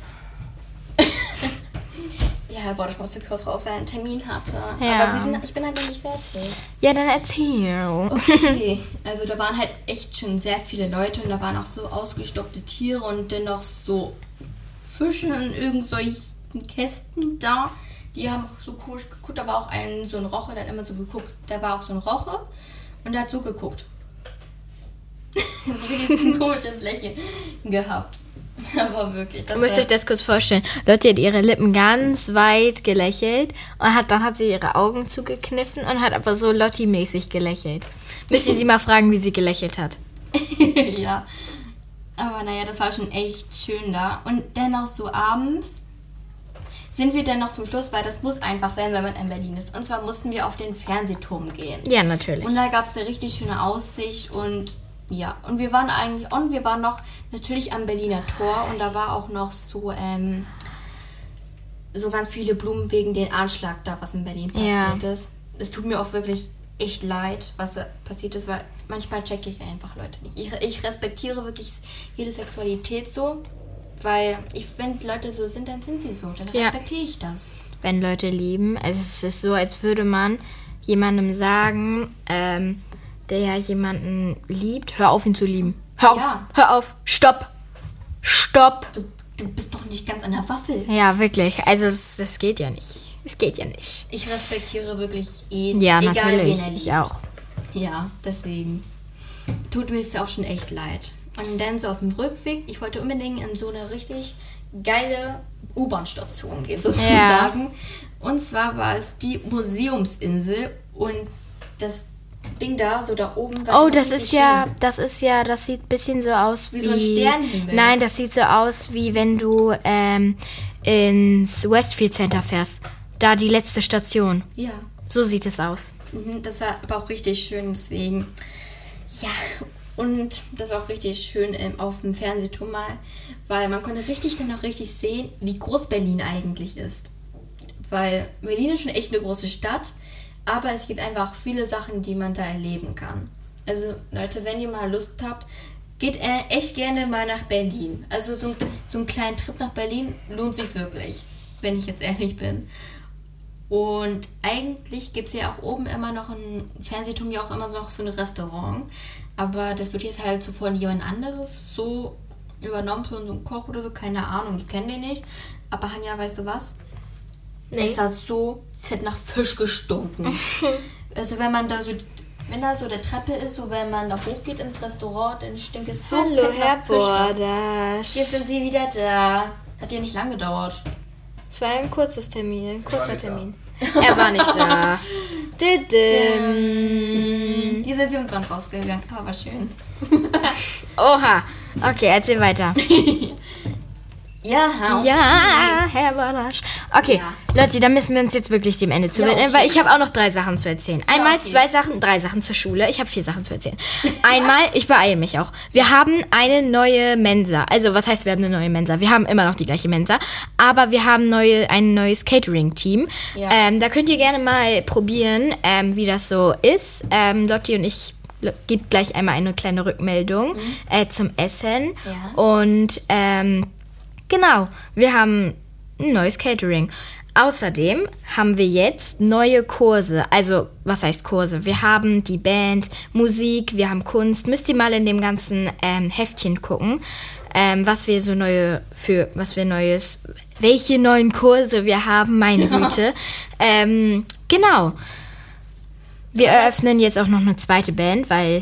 Ja, boah, ich musste kurz raus, weil er einen Termin hatte. Ja. Aber ich bin halt noch nicht fertig. Ja, dann erzähl. Okay, also da waren halt echt schon sehr viele Leute und da waren auch so ausgestopfte Tiere und dann noch so Fische in irgendwelchen Kästen da. Die haben so komisch geguckt. Da war auch so ein Roche, der hat immer so geguckt. Da war auch so ein Roche und der hat so geguckt. So richtig ein komisches Lächeln gehabt. Aber wirklich, Ihr müsst euch das kurz vorstellen. Lotti hat ihre Lippen ganz weit gelächelt und dann hat sie ihre Augen zugekniffen und hat aber so Lotti-mäßig gelächelt. Müsst ihr sie mal fragen, wie sie gelächelt hat. Ja, aber naja, das war schon echt schön da. Und dennoch so abends sind wir dann noch zum Schluss, weil das muss einfach sein, wenn man in Berlin ist. Und zwar mussten wir auf den Fernsehturm gehen. Ja, natürlich. Und da gab es eine richtig schöne Aussicht und ja, und wir waren noch natürlich am Berliner Tor und da war auch noch so ganz viele Blumen wegen dem Anschlag da, was in Berlin passiert ist. Es tut mir auch wirklich echt leid, was passiert ist, weil manchmal checke ich einfach Leute nicht. Ich respektiere wirklich jede Sexualität so, weil wenn Leute so sind, dann sind sie so, dann respektiere ich das. Wenn Leute lieben, also es ist so, als würde man jemandem sagen, der jemanden liebt, hör auf, ihn zu lieben. Hör auf, hör auf, stopp. Du bist doch nicht ganz an der Waffel. Ja, wirklich. Also das geht ja nicht. Es geht ja nicht. Ich respektiere wirklich jeden. Ja, egal, natürlich. Wen er liebt. Ich auch. Ja, deswegen. Tut mir es auch schon echt leid. Und dann so auf dem Rückweg, ich wollte unbedingt in so eine richtig geile U-Bahn-Station gehen, sozusagen. Ja. Und zwar war es die Museumsinsel und Ding da, so da oben. Oh, das sieht ein bisschen so aus wie so ein Sternenhimmel. Nein, das sieht so aus, wie wenn du ins Westfield Center fährst. Da die letzte Station. Ja. So sieht es aus. Das war aber auch richtig schön, deswegen. Ja, und das war auch richtig schön auf dem Fernsehturm mal, weil man konnte dann auch richtig sehen, wie groß Berlin eigentlich ist. Weil Berlin ist schon echt eine große Stadt, aber es gibt einfach viele Sachen, die man da erleben kann. Also Leute, wenn ihr mal Lust habt, geht echt gerne mal nach Berlin. Also so einen kleinen Trip nach Berlin lohnt sich wirklich, wenn ich jetzt ehrlich bin. Und eigentlich gibt es ja auch oben immer noch ein Fernsehturm, ja auch immer noch so ein Restaurant. Aber das wird jetzt halt so von jemand anderes so übernommen, von so einem Koch oder so, keine Ahnung, ich kenne den nicht. Aber Hanja, weißt du was? Nee. Es hat so fett nach Fisch gestunken. Also wenn da so der Treppe ist, so wenn man da hochgeht ins Restaurant, dann stinkt es so Hallo, fett nach Fisch. Herr Bordasch. Jetzt sind Sie wieder da. Hat ja nicht lang gedauert. Es war ein kurzer Termin. Er war nicht da. Hier sind sie umsonst rausgegangen, aber war schön. Oha. Okay, erzähl weiter. Ja, Herr Bordasch. Okay, ja. Leute, dann müssen wir uns jetzt wirklich dem Ende zuwenden, weil ich habe auch noch 3 Sachen zu erzählen. Einmal 3 Sachen zur Schule. Ich habe 4 Sachen zu erzählen. Einmal, ich beeile mich auch. Wir haben eine neue Mensa. Also, was heißt, wir haben eine neue Mensa? Wir haben immer noch die gleiche Mensa, aber wir haben ein neues Catering-Team. Ja. Da könnt ihr gerne mal probieren, wie das so ist. Lotti und ich geben gleich einmal eine kleine Rückmeldung zum Essen. Ja. Und genau, wir haben ein neues Catering. Außerdem haben wir jetzt neue Kurse. Also, was heißt Kurse? Wir haben die Band, Musik, wir haben Kunst. Müsst ihr mal in dem ganzen Heftchen gucken, welche neuen Kurse wir haben, meine Güte. Genau. Wir eröffnen jetzt auch noch eine zweite Band, weil,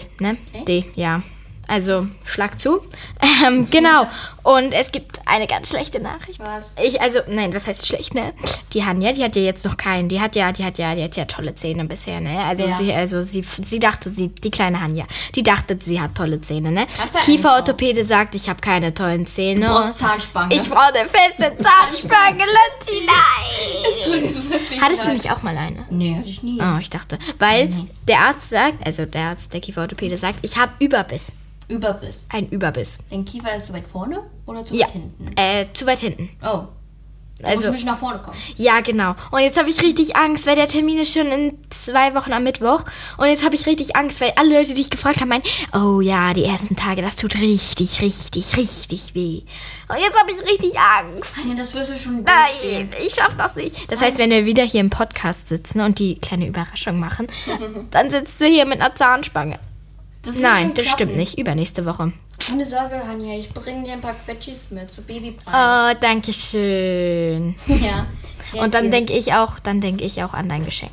also Schlag zu. Genau. Und es gibt eine ganz schlechte Nachricht. Was? Was heißt schlecht, ne? Die Hanja, die hat ja jetzt noch keinen. Die hat ja tolle Zähne bisher, ne? Also sie dachte, die kleine Hanja, die dachte, sie hat tolle Zähne, ne? Kieferorthopäde sagt, ich habe keine tollen Zähne. Du brauchst Zahnspange. Ich brauche eine feste Zahnspange, Lotti, nein! Es tut mir wirklich Hattest du nicht auch mal eine? Nee, hatte ich nie. Oh, ich dachte. Weil der Arzt sagt, der Kieferorthopäde sagt, ich habe Überbiss. Überbiss. Ein Überbiss. Dein Kiefer ist zu weit vorne oder zu weit hinten? Zu weit hinten. Oh. Also, muss ein bisschen nach vorne kommen. Ja, genau. Und jetzt habe ich richtig Angst, weil der Termin ist schon in 2 Wochen am Mittwoch. Und jetzt habe ich richtig Angst, weil alle Leute, die ich gefragt habe, meinen, oh ja, die ersten Tage, das tut richtig, richtig, richtig weh. Und jetzt habe ich richtig Angst. Nein, das wirst du schon durchstehen. Nein, ich schaffe das nicht. Das heißt, wenn wir wieder hier im Podcast sitzen und die kleine Überraschung machen, dann sitzt du hier mit einer Zahnspange. Nein, das stimmt nicht. Übernächste Woche. Keine Sorge, Hanja, ich bringe dir ein paar Quetschis mit, so Babybrei. Oh, danke schön. Ja. Und dann denke ich auch an dein Geschenk.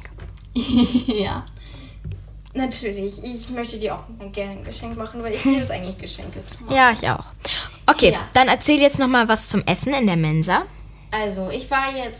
Ja. Natürlich. Ich möchte dir auch gerne ein Geschenk machen, weil ich liebe es eigentlich, Geschenke zu machen. Ja, ich auch. Okay, dann erzähl jetzt noch mal was zum Essen in der Mensa. Also, ich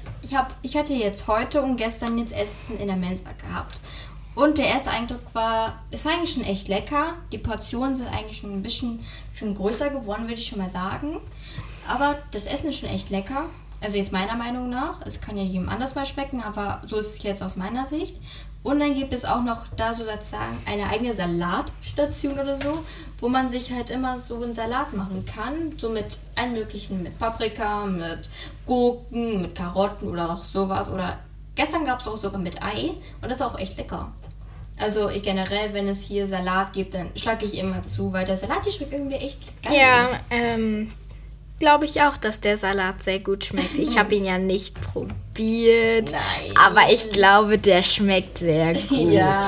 hatte jetzt heute und gestern jetzt Essen in der Mensa gehabt. Und der erste Eindruck es war eigentlich schon echt lecker. Die Portionen sind eigentlich schon ein bisschen schon größer geworden, würde ich schon mal sagen. Aber das Essen ist schon echt lecker. Also jetzt meiner Meinung nach. Es kann ja jedem anders mal schmecken, aber so ist es jetzt aus meiner Sicht. Und dann gibt es auch noch da so sozusagen eine eigene Salatstation oder so, wo man sich halt immer so einen Salat machen kann. So mit allen möglichen, mit Paprika, mit Gurken, mit Karotten oder auch sowas. Oder gestern gab es auch sogar mit Ei und das ist auch echt lecker. Also ich generell, wenn es hier Salat gibt, dann schlage ich immer zu, weil der Salat, die schmeckt irgendwie echt geil. Ja, glaube ich auch, dass der Salat sehr gut schmeckt. Ich habe ihn ja nicht probiert, Nein. Aber ich glaube, der schmeckt sehr gut. Ja.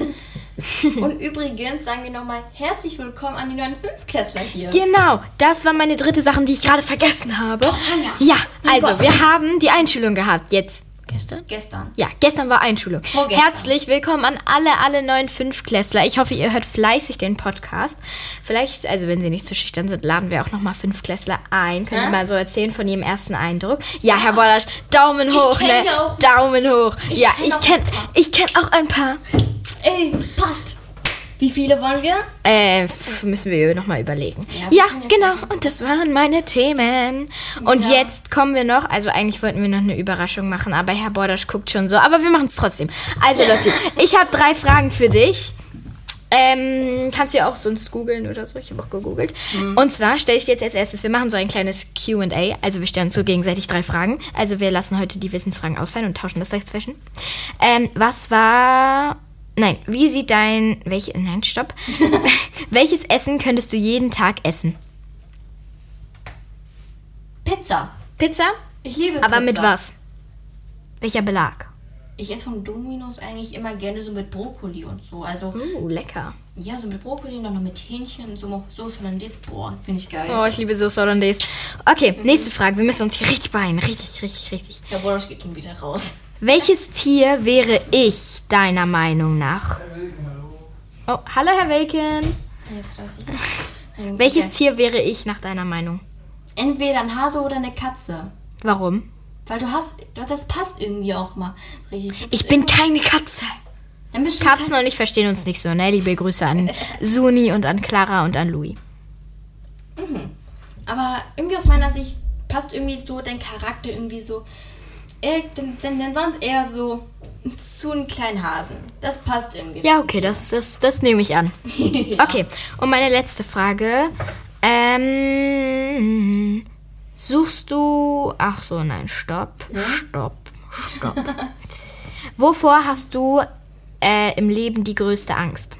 Und übrigens sagen wir nochmal herzlich willkommen an die neuen 5-Klässler hier. Genau, das war meine 3. Sache, die ich gerade vergessen habe. Oh, Hanja. Ja, also wir haben die Einschulung gehabt. Jetzt. Gestern. Ja, gestern war Einschulung. Vorgestern. Herzlich willkommen an alle neuen 5-Klässler. Ich hoffe, ihr hört fleißig den Podcast. Vielleicht, also wenn sie nicht zu schüchtern sind, laden wir auch nochmal 5-Klässler ein. Können Sie mal so erzählen von Ihrem ersten Eindruck? Ja, Herr Bordasch, Daumen hoch, ne? Ja auch. Daumen hoch. Ich kenn auch ein paar. Ey, passt. Wie viele wollen wir? Müssen wir nochmal überlegen. wir Ja, können jetzt genau. vergessen. Und das waren meine Themen. Und Ja. jetzt kommen wir noch, also eigentlich wollten wir noch eine Überraschung machen, aber Herr Bordasch guckt schon so. Aber wir machen es trotzdem. Also Leute, ich habe 3 Fragen für dich. Kannst du ja auch sonst googeln oder so. Ich habe auch gegoogelt. Und zwar stelle ich dir jetzt als erstes, wir machen so ein kleines Q&A. Also wir stellen uns so gegenseitig 3 Fragen. Also wir lassen heute die Wissensfragen ausfallen und tauschen das dazwischen. Wie sieht stopp. Welches Essen könntest du jeden Tag essen? Pizza. Pizza? Ich liebe Pizza. Aber mit was? Welcher Belag? Ich esse von Domino's eigentlich immer gerne so mit Brokkoli und so. Also, Lecker. ja, so mit Brokkoli, dann noch mit Hähnchen, so Soße Hollandaise. Boah, finde ich geil. Oh, ich liebe Soße Hollandaise. Okay, nächste Frage. Wir müssen uns hier richtig beeilen. Richtig. Der Bordasch geht schon wieder raus. Welches Tier wäre ich, deiner Meinung nach? Oh, hallo, Herr Welken. Jetzt hat er sich- Welches Tier wäre ich nach deiner Meinung? Entweder ein Hase oder eine Katze. Warum? Weil das passt irgendwie auch mal. Richtig. Ich bin keine Katze. Dann bist du Katzen und ich verstehen uns nicht so, ne? Liebe Grüße an Suni und an Clara und an Louis. Aber irgendwie aus meiner Sicht passt irgendwie so dein Charakter irgendwie so. Denn sonst eher so zu einem kleinen Hasen. Das passt irgendwie. Ja, zu okay, dir. das nehme ich an. Okay, und meine letzte Frage. Suchst du... Ach so, nein, stopp. Wovor hast du im Leben die größte Angst?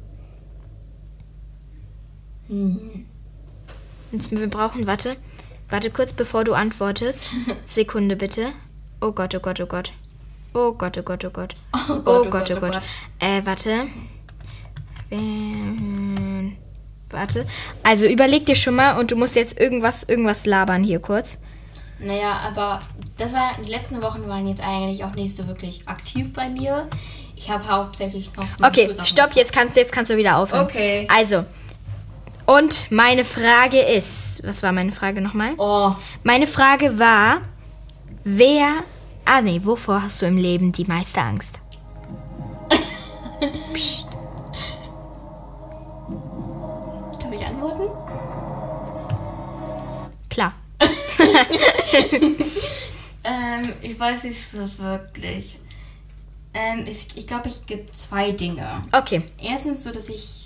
Jetzt, wir brauchen... Warte kurz, bevor du antwortest. Sekunde, bitte. Oh Gott. Warte. Warte. Also überleg dir schon mal und du musst jetzt irgendwas labern hier kurz. Naja, aber die letzten Wochen waren jetzt eigentlich auch nicht so wirklich aktiv bei mir. Ich habe hauptsächlich noch... Okay, stopp, jetzt kannst du wieder aufhören. Okay. Also, und meine Frage ist... Was war meine Frage nochmal? Oh, Meine Frage war, wovor hast du im Leben die meiste Angst? Psst. darf ich antworten? Klar. Ich weiß nicht so wirklich. Ich glaube, es gibt 2 Dinge. Okay. Erstens so, dass ich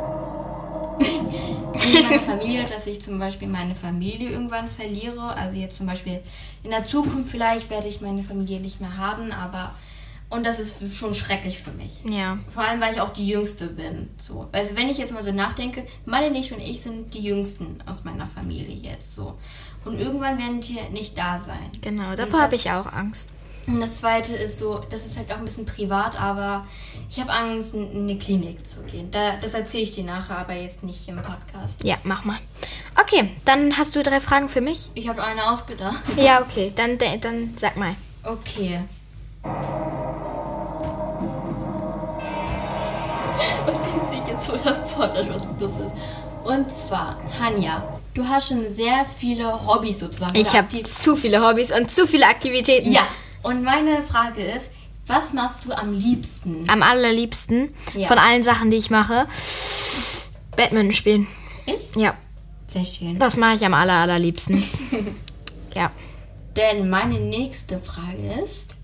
in meiner Familie, dass ich zum Beispiel meine Familie irgendwann verliere. Also jetzt zum Beispiel in der Zukunft vielleicht werde ich meine Familie nicht mehr haben, und das ist schon schrecklich für mich. Ja. Vor allem, weil ich auch die Jüngste bin. So. Also wenn ich jetzt mal so nachdenke, meine Nichte und ich sind die Jüngsten aus meiner Familie jetzt so. Und irgendwann werden die nicht da sein. Genau, davor habe ich auch Angst. Und das Zweite ist so, das ist halt auch ein bisschen privat, aber ich habe Angst, in eine Klinik zu gehen. Das erzähle ich dir nachher, aber jetzt nicht im Podcast. Ja, mach mal. Okay, dann hast du 3 Fragen für mich? Ich habe eine ausgedacht. Ja, okay, dann sag mal. Okay. Was denkt sich jetzt wohl davon, was los ist? Und zwar, Hanja, du hast schon sehr viele Hobbys sozusagen. Ich habe zu viele Hobbys und zu viele Aktivitäten. Ja, und meine Frage ist, was machst du am liebsten? Am allerliebsten Ja. von allen Sachen, die ich mache, Badminton spielen. Ich? Ja, Sehr schön. das mache ich am allerliebsten. Ja. Denn meine nächste Frage ist...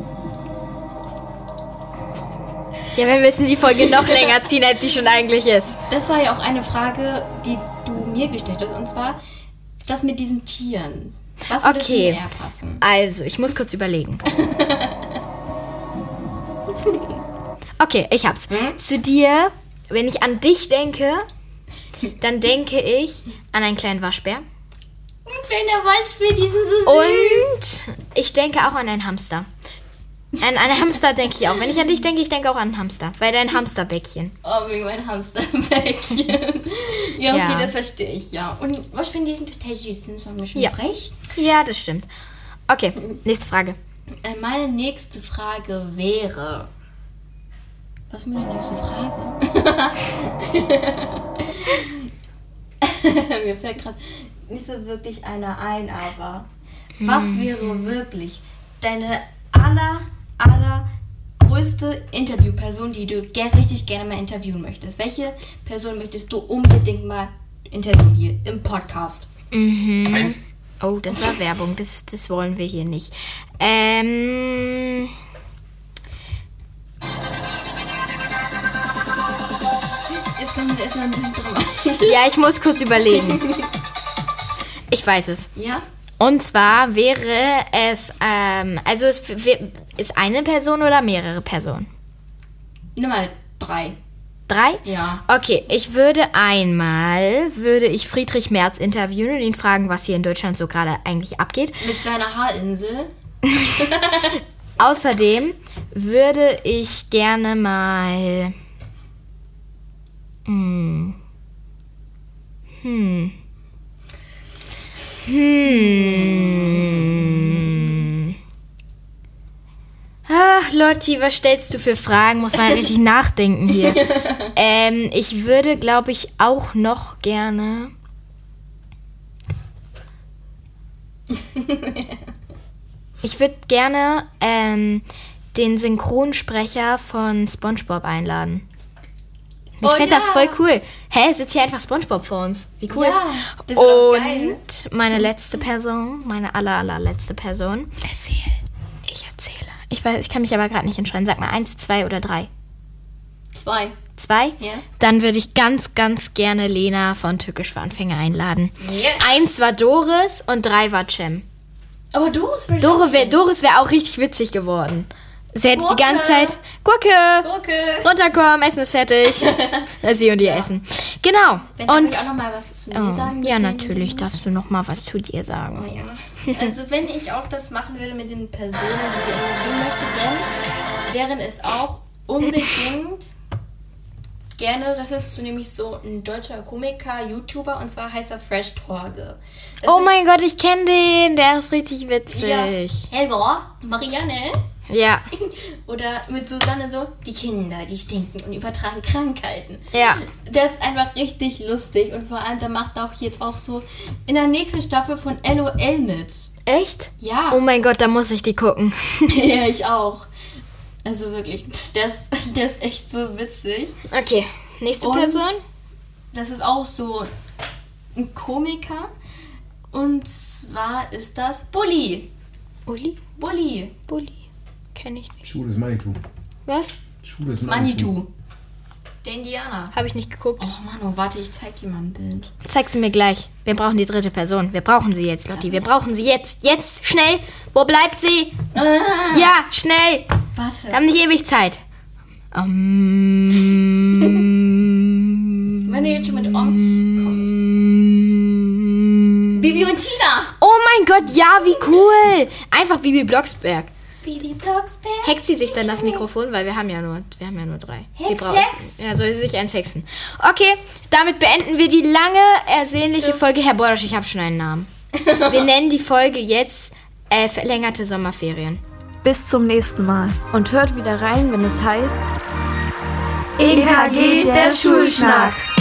Ja, wir müssen die Folge noch länger ziehen, als sie schon eigentlich ist. Das war ja auch eine Frage, die du mir gestellt hast. Und zwar das mit diesen Tieren. Was würde zu mir eher passen? Also, ich muss kurz überlegen. Okay, ich hab's. Zu dir, wenn ich an dich denke, dann denke ich an einen kleinen Waschbär. Ein kleiner Waschbär, die sind so süß. Und ich denke auch an einen Hamster. An einen Hamster denke ich auch. Wenn ich an dich denke, ich denke auch an einen Hamster. Weil dein Hamsterbäckchen. Oh, wegen mein Hamsterbäckchen. Ja, okay, Ja. das verstehe ich, ja. Und Waschbären, die sind total süß, sind so ein bisschen Ja. frech. Ja, das stimmt. Okay, nächste Frage. Meine nächste Frage wäre... Was ist meine nächste Frage? Mir fällt gerade nicht so wirklich einer ein, aber was wäre wirklich deine aller größte Interviewperson, die du richtig gerne mal interviewen möchtest? Welche Person möchtest du unbedingt mal interviewen hier im Podcast? Oh, das war Werbung. Das wollen wir hier nicht. Jetzt können wir erstmal ein bisschen dramatisch. Ja, ich muss kurz überlegen. Ich weiß es. Ja? Und zwar wäre es, ist eine Person oder mehrere Personen? Nimm mal 3. 3? Ja. Okay, ich würde Friedrich Merz interviewen und ihn fragen, was hier in Deutschland so gerade eigentlich abgeht. Mit seiner Haarinsel. Außerdem würde ich gerne mal... Ach, Lotti, was stellst du für Fragen? Muss man richtig nachdenken hier. Ich würde, glaube ich, auch noch gerne... Ich würde gerne den Synchronsprecher von SpongeBob einladen. Ich finde das voll cool. Sitzt hier einfach SpongeBob vor uns. Wie cool. Ja, das wäre doch geil. Und meine letzte Person, meine allerletzte Person. Ich erzähle. Ich weiß, ich kann mich aber gerade nicht entscheiden. Sag mal 1, 2 oder 3. 2. 2? Ja. Dann würde ich ganz, ganz gerne Lena von Türkisch für Anfänger einladen. Yes. 1 war Doris und 3 war Cem. Aber Doris Doris wäre auch richtig witzig geworden. Sie hätte die Gurke. ganze Zeit... Gurke! Runterkommen, Essen ist fertig. Sie und ihr Essen. Genau. Darf Und ich auch noch mal was zu mir sagen? ja, mit natürlich darfst du noch mal was zu dir sagen. Oh ja. Also wenn ich auch das machen würde mit den Personen, die ich interviewen möchte, dann wären es auch unbedingt gerne, das ist so nämlich so ein deutscher Komiker, YouTuber, und zwar heißt er Fresh Torge. Oh mein Gott, ich kenne den. Der ist richtig witzig. Ja, Helga, Marianne. Ja. Oder mit Susanne so, die Kinder, die stinken und übertragen Krankheiten. Ja. Der ist einfach richtig lustig und vor allem, der macht auch jetzt auch so in der nächsten Staffel von LOL mit. Echt? Ja. Oh mein Gott, da muss ich die gucken. Ja, ich auch. Also wirklich, der ist echt so witzig. Okay, nächste Und Person. das ist auch so ein Komiker. Und zwar ist das Bulli. Bulli? Bulli. Kenne ich nicht. Schwules Manitou. Was? Schwules Manitou. Der Indianer. Habe ich nicht geguckt. Oh Mann, oh, warte, ich zeig dir mal ein Bild. Zeig sie mir gleich. Wir brauchen die dritte Person. Wir brauchen sie jetzt, Lotti. Wir brauchen sie jetzt. Jetzt, schnell. Wo bleibt sie? Ja, schnell. Warte. Wir haben nicht ewig Zeit. Wenn du jetzt schon mit kommst. Bibi und Tina. Oh mein Gott, ja, wie cool. Einfach Bibi Blocksberg. Bibi Blocksberg. Hackt sie sich dann das Mikrofon, weil wir haben ja nur 3. Hex. Ja, soll sie sich eins hexen. Okay, damit beenden wir die lange, ersehnliche Folge. Herr Bordasch, ich habe schon einen Namen. Wir nennen die Folge jetzt verlängerte Sommerferien. Bis zum nächsten Mal und hört wieder rein, wenn es heißt EKG, der Schulschnack.